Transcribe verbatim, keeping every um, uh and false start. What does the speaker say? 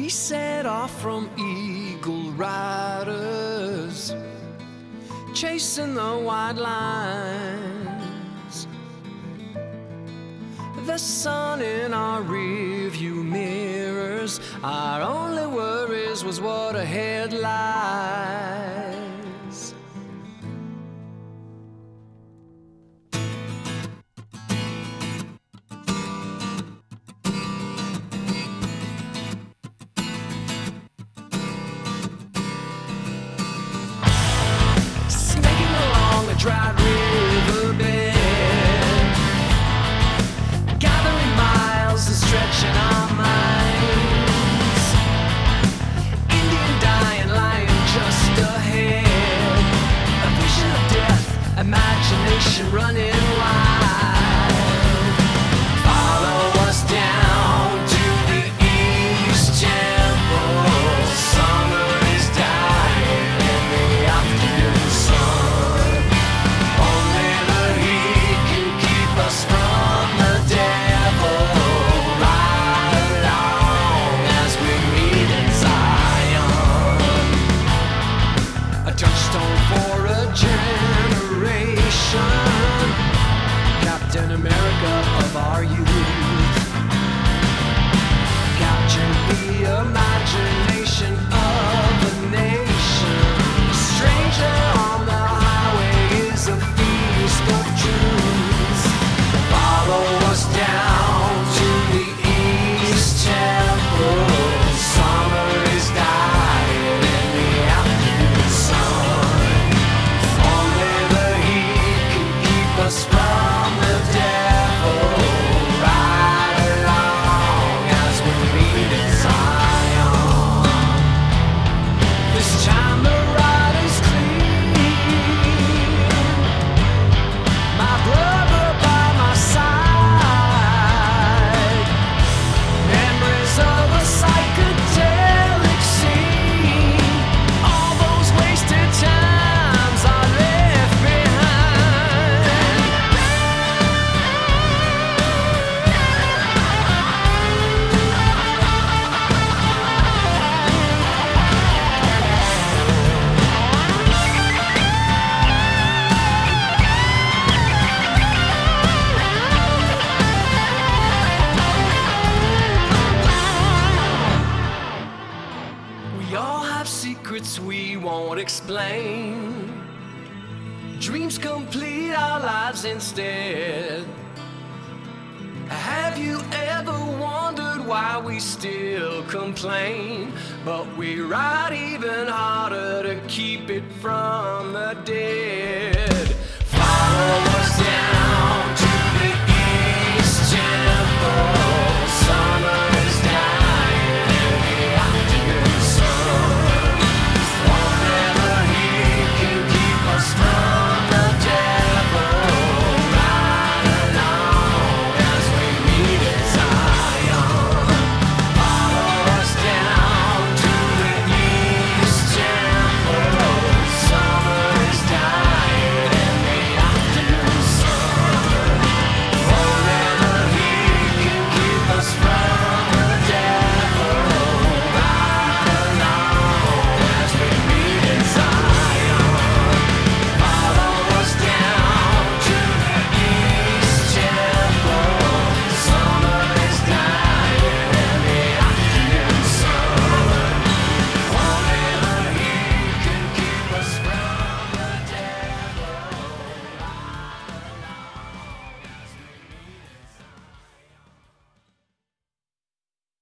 set off from Eagle Riders, chasing the white lines. The sun in our rearview mirrors, our only worries was what ahead lies. Snaking along a dry riverbed, gathering miles and stretching our minds. Indian dying, lying just ahead, a vision of death, imagination running wild. Follow us down to the East Temple. Summer is dying in the afternoon sun. Only the heat can keep us from the devil. Ride along as we meet in Zion, a touchstone for a generation, Captain America of our youth. Capture the imagination of a nation. Stranger on the highway is a feast of truth. Follow us down to the East Temple. Summer is dying in the afternoon sun. Only the heat can keep us from the devil. Ride along as we meet in Zion. This time the ride is clean. My brother by my side. Memories of a psychedelic scene. All those wasted times are left behind. We all have secrets we won't explain. Dreams complete our lives instead. Have you ever wondered why we still complain? But we ride even harder to keep it from the dead.